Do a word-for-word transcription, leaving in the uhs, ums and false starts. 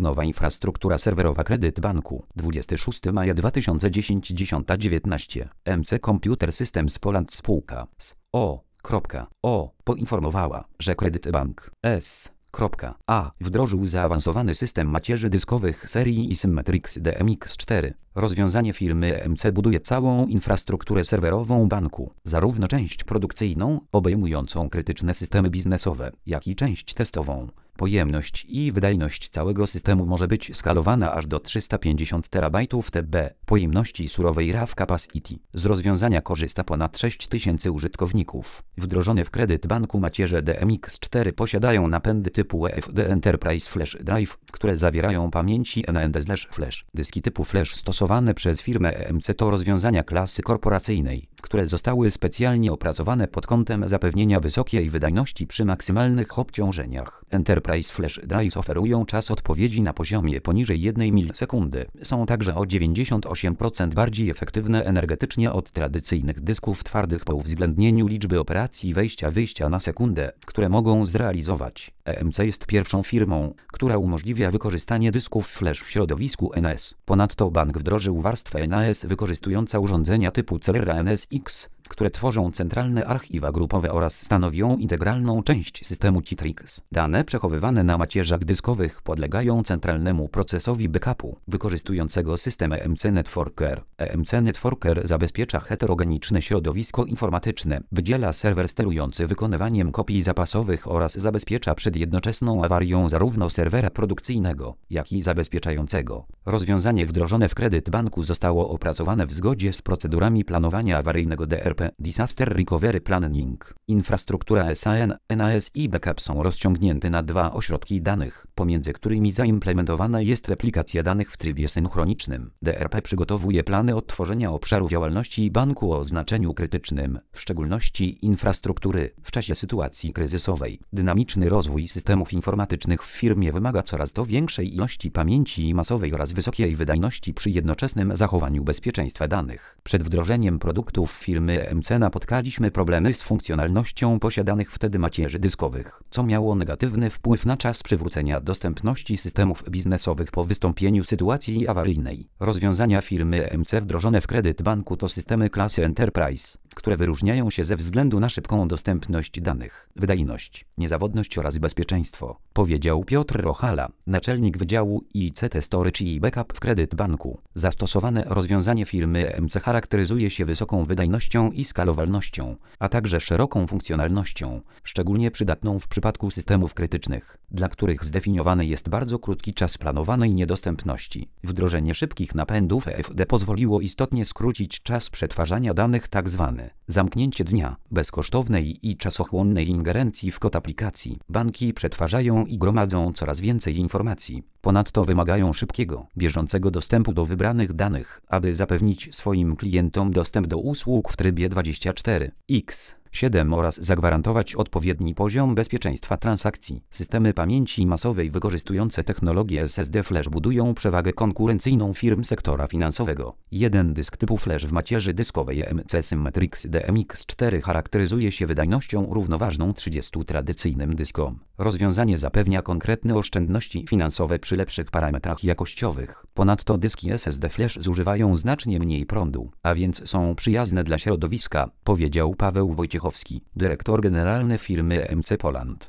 Nowa infrastruktura serwerowa Kredyt Banku. dwudziestego szóstego maja dwa tysiące dziesiątego, dziesiąta dziewiętnaście. M C Computer Systems Poland spółka z O. O. poinformowała, że Kredyt Bank S. A. wdrożył zaawansowany system macierzy dyskowych serii Symmetrix D M X cztery. Rozwiązanie firmy M C buduje całą infrastrukturę serwerową banku, zarówno część produkcyjną, obejmującą krytyczne systemy biznesowe, jak i część testową. Pojemność i wydajność całego systemu może być skalowana aż do trzysta pięćdziesiąt terabajtów T B pojemności surowej R A W Capacity. Z rozwiązania korzysta ponad sześć tysięcy użytkowników. Wdrożone w Kredyt Banku macierze D M X cztery posiadają napędy typu E F D Enterprise Flash Drive, które zawierają pamięci N A N D Flash. Dyski typu Flash stosowane przez firmę E M C to rozwiązania klasy korporacyjnej, które zostały specjalnie opracowane pod kątem zapewnienia wysokiej wydajności przy maksymalnych obciążeniach. Enterprise Flash Drives oferują czas odpowiedzi na poziomie poniżej jednej milisekundy. Są także o dziewięćdziesiąt osiem procent bardziej efektywne energetycznie od tradycyjnych dysków twardych po uwzględnieniu liczby operacji wejścia-wyjścia na sekundę, które mogą zrealizować. E M C jest pierwszą firmą, która umożliwia wykorzystanie dysków flash w środowisku N A S. Ponadto bank wdrożył warstwę N A S wykorzystująca urządzenia typu Celera N S X, które tworzą centralne archiwa grupowe oraz stanowią integralną część systemu Citrix. Dane przechowywane na macierzach dyskowych podlegają centralnemu procesowi backupu, wykorzystującego system E M C Networker. E M C Networker zabezpiecza heterogeniczne środowisko informatyczne, wydziela serwer sterujący wykonywaniem kopii zapasowych oraz zabezpiecza przed jednoczesną awarią zarówno serwera produkcyjnego, jak i zabezpieczającego. Rozwiązanie wdrożone w Kredyt Banku zostało opracowane w zgodzie z procedurami planowania awaryjnego D R P Disaster Recovery Planning. Infrastruktura S A N, N A S i backup są rozciągnięte na dwa ośrodki danych, pomiędzy którymi zaimplementowana jest replikacja danych w trybie synchronicznym. D R P przygotowuje plany odtworzenia obszaru działalności banku o znaczeniu krytycznym, w szczególności infrastruktury, w czasie sytuacji kryzysowej. Dynamiczny rozwój systemów informatycznych w firmie wymaga coraz to większej ilości pamięci masowej oraz wysokiej wydajności przy jednoczesnym zachowaniu bezpieczeństwa danych. Przed wdrożeniem produktów firmy E M C napotkaliśmy problemy z funkcjonalnością posiadanych wtedy macierzy dyskowych, co miało negatywny wpływ na czas przywrócenia dostępności systemów biznesowych po wystąpieniu sytuacji awaryjnej. Rozwiązania firmy E M C wdrożone w Kredyt Banku to systemy klasy Enterprise, które wyróżniają się ze względu na szybką dostępność danych, wydajność, niezawodność oraz bezpieczeństwo, powiedział Piotr Rochala, naczelnik Wydziału I C T Storage i Backup w Kredyt Banku. Zastosowane rozwiązanie firmy E M C charakteryzuje się wysoką wydajnością i skalowalnością, a także szeroką funkcjonalnością, szczególnie przydatną w przypadku systemów krytycznych, dla których zdefiniowany jest bardzo krótki czas planowanej niedostępności. Wdrożenie szybkich napędów E F D pozwoliło istotnie skrócić czas przetwarzania danych, tzw. zamknięcie dnia, bezkosztownej i czasochłonnej ingerencji w kod aplikacji. Banki przetwarzają i gromadzą coraz więcej informacji. Ponadto wymagają szybkiego, bieżącego dostępu do wybranych danych, aby zapewnić swoim klientom dostęp do usług w trybie dwadzieścia cztery iks siedem oraz zagwarantować odpowiedni poziom bezpieczeństwa transakcji. Systemy pamięci masowej wykorzystujące technologię S S D Flash budują przewagę konkurencyjną firm sektora finansowego. Jeden dysk typu Flash w macierzy dyskowej E M C Symmetrix D M X cztery charakteryzuje się wydajnością równoważną trzydziestu tradycyjnym dyskom. Rozwiązanie zapewnia konkretne oszczędności finansowe przy lepszych parametrach jakościowych. Ponadto dyski S S D Flash zużywają znacznie mniej prądu, a więc są przyjazne dla środowiska, powiedział Paweł Wojciechowski, dyrektor generalny firmy E M C Poland.